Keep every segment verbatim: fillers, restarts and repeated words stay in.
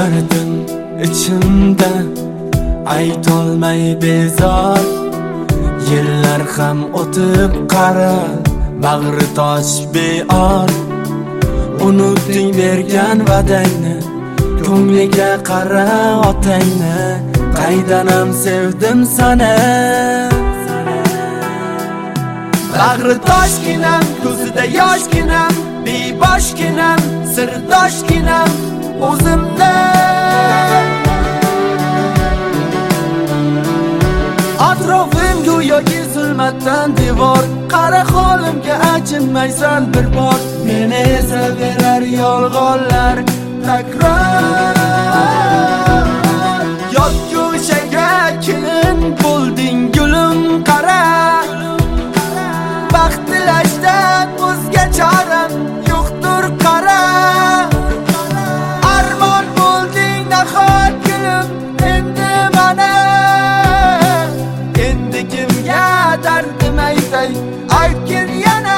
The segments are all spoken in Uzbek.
dardim ichimda aytolmay bezor. Yillar ham o'tib qara, bag'ri tosh beor. Unutding bergan va'dangni, ko'ngliga qara otangni. Qaydanam sevdim sana. Bag'ri toshginam, ko'zida yoshginam, beboshginam, sirdoshginam o'zimda. Atrofim go'yoki zulmatdan devor. Qara holimga achinmaysan bir bor. Meni esaverar yolg'onlar takror. Yot ko'chaga kelin bo'lding gulim qara. Baxt tilashdan o'zga choram yo'qdir qara. Armon bo'lding nahot gulim endi mana. Endi kimga dardim aytay, aytgin yana.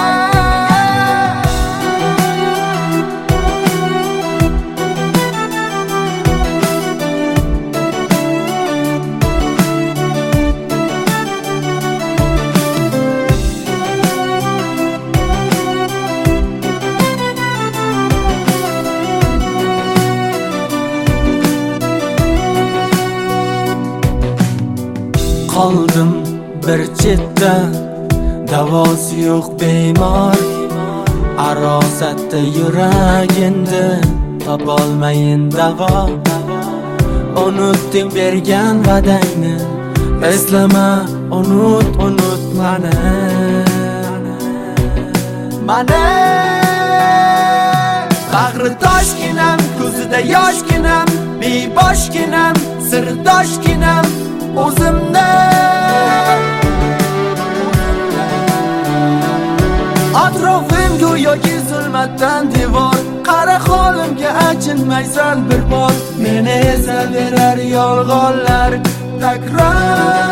Qoldim bir chetda, davosi yo'q bemor. Arosatda yuragimda topolmayin davo. Unutding bergan va'dangni, eslama, unut, unut mani. Mana bag'ri toshginam, ko'zida yoshginam, beboshginam, sirdoshginam o'zimda. Atrofim go'yoki zulmatdan devor. Qara holimga achinmaysan bir bor. Meni esaverar yolg'onlar takror.